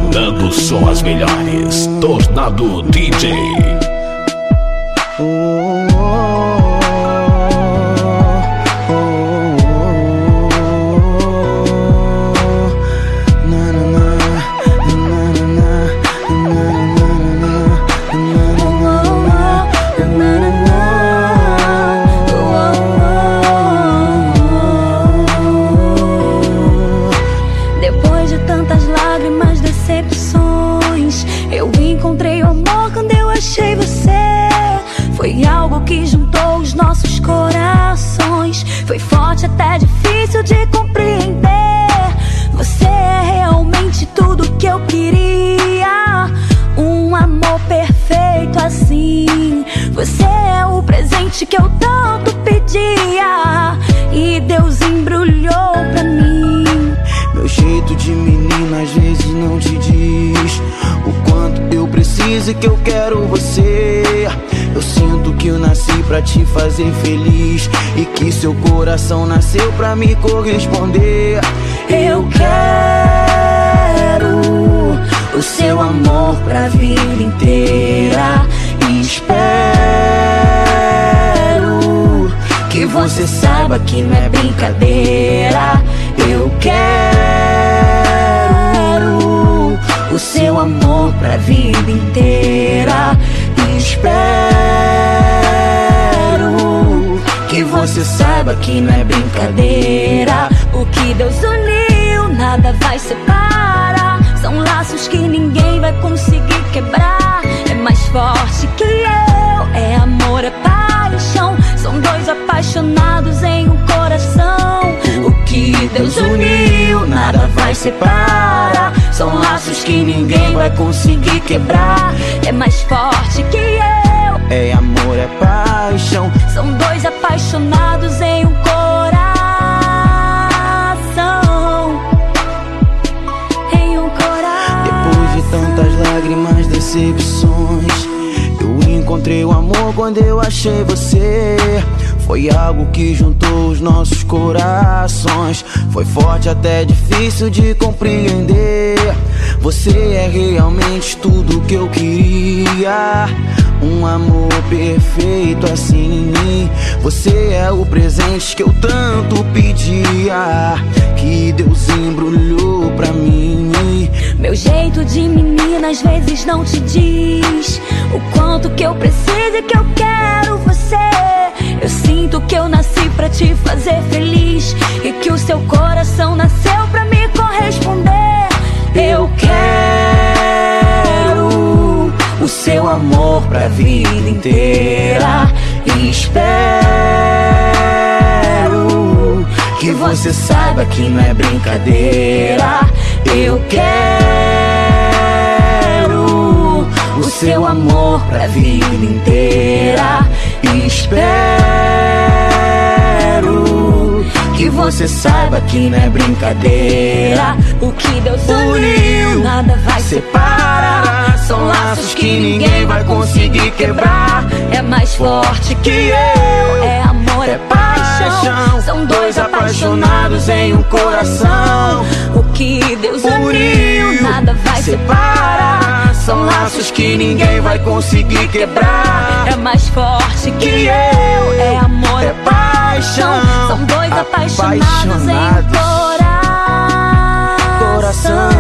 misturando só as melhores. Tornado DJ. Depois de tantas lágrimas, decepções, eu encontrei o amor quando eu achei você. Foi algo que juntou os nossos corações. Foi forte, até difícil de compreender. Você é realmente tudo que eu queria. Um amor perfeito assim. Você é o presente que eu tanto pedia. E Deus embrulhou pra mim. Meu jeito de menina às vezes não te diz o quanto eu preciso e que eu quero você. Eu sinto que eu nasci pra te fazer feliz e que seu coração nasceu pra me corresponder. Eu quero o seu amor pra vida inteira. E espero que você saiba que não é brincadeira. Eu quero o seu amor pra vida inteira. E espero que você saiba que não é brincadeira. O que Deus uniu, nada vai separar. São laços que ninguém vai conseguir quebrar. É mais forte que eu, é amor, é paixão. São dois apaixonados em um coração. O que Deus uniu, nada vai separar. São laços que ninguém vai conseguir quebrar. É mais forte que eu, é amor, é paixão. são dois apaixonados em um coração. Em um coração. Depois de tantas lágrimas, decepções, eu encontrei o amor quando eu achei você. Foi algo que juntou os nossos corações. Foi forte, até difícil de compreender. Você é realmente tudo que eu queria. Um amor perfeito assim. Você é o presente que eu tanto pedia, que Deus embrulhou pra mim. Meu jeito de menina às vezes não te diz o quanto que eu preciso e que eu quero você. Eu sinto que eu nasci pra te fazer feliz e que o seu coração nasceu pra me corresponder. Eu quero o seu amor pra vida inteira. E espero que você saiba que não é brincadeira. Eu quero o seu amor pra vida inteira. E espero que você saiba que não é brincadeira. O que Deus uniu, nada vai separar. São laços que ninguém vai conseguir quebrar. É mais forte que eu, é amor, é paixão. São dois apaixonados em um coração. O que Deus uniu, nada vai separar. São laços que ninguém vai conseguir quebrar. É mais forte que eu, é amor, é paixão. São dois apaixonados em um coração.